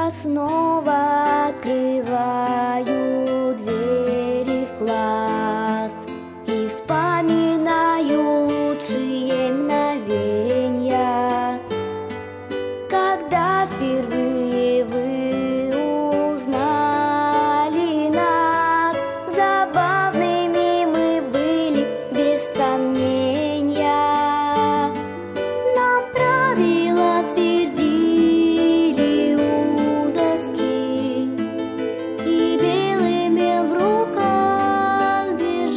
я снова открываю двери в класс и вспоминаю лучшие мгновенья, когда впервые вы узнали нас. Забавными мы были, без сомнения. Нам правила твердили у доски и белый мел в руках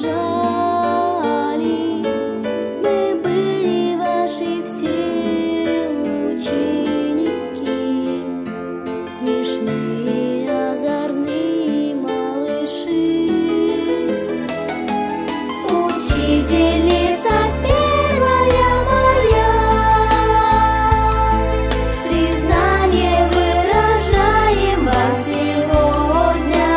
держали. Мы были ваши все ученики, смешные, озорные малыши. Учительница первая моя, признание выражаем вам сегодня.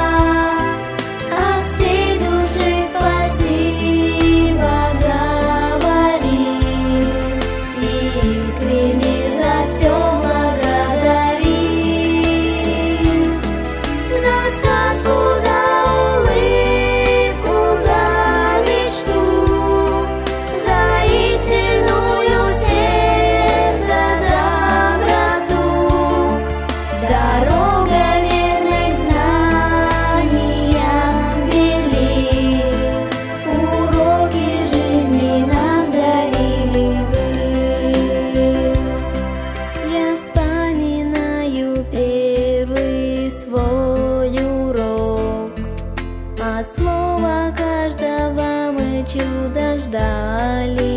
От всей души спасибо говорим и искренне за все благодарим. За сказку, за улыбку, за мечту, за истинную сердца доброту. Дорога верной к знаниям вели, уроки жизни нам дарили вы. Я вспоминаю первый свой урок. От слова каждого мы чудо ждали.